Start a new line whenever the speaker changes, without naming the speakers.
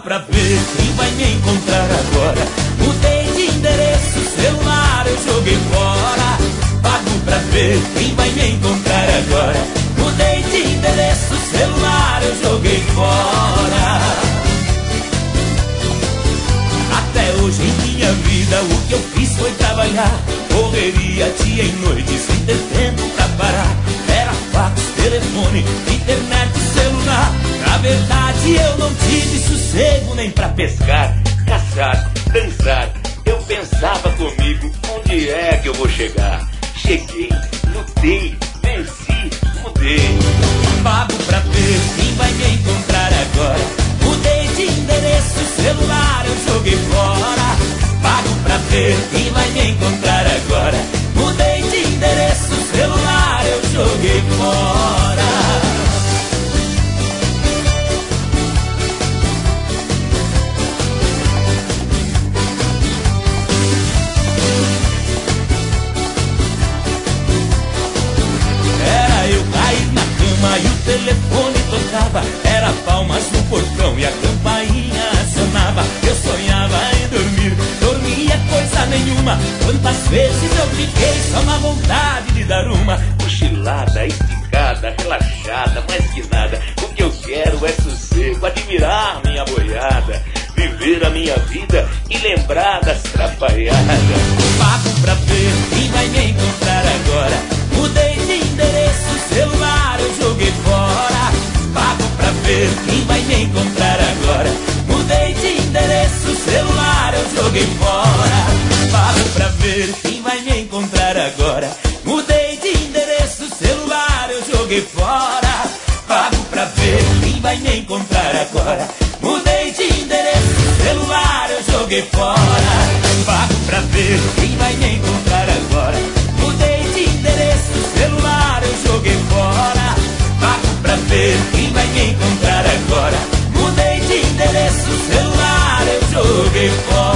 pra ver quem vai me encontrar agora. Mudei de endereço, celular eu joguei fora. Pago pra ver quem vai me encontrar agora. Mudei de endereço, celular eu joguei fora. Até hoje em minha vida o que eu fiz foi trabalhar. Correria dia e noite sem ter tempo pra parar. Era fax, telefone, internet, celular. Na verdade eu não tive sossego nem pra pescar, caçar, dançar. Eu pensava comigo, onde é que eu vou chegar? Cheguei, lutei, venci, mudei. Pago pra ver quem vai me encontrar agora. Mudei de endereço, celular eu joguei fora. Pago pra ver quem vai me encontrar agora. Mudei de endereço, celular eu joguei fora. Era eu cair na cama e o telefone tocava. Era palmas no portão e a campainha acionava. Eu sonhava em dormir, dormia coisa nenhuma. Quantas vezes eu fiquei só na vontade de dar uma cochilada, esticada, relaxada, mais que nada. O que eu quero é sossego, admirar minha boiada, viver a minha vida e lembrar das trapalhadas. Pago pra ver quem vai me encontrar agora. Mudei de endereço, celular eu joguei fora. Pago pra ver quem vai me encontrar agora. Mudei de endereço, celular eu joguei fora. Pago pra ver quem vai me encontrar agora. Mudei de endereço, celular eu joguei fora. Pago pra ver quem vai me encontrar agora. Mudei de endereço, celular eu joguei fora. Pago pra ver quem vai me encontrar agora. Mudei de endereço, celular eu joguei fora. Pago pra ver quem vai me encontrar agora. Mudei de endereço, celular eu joguei fora.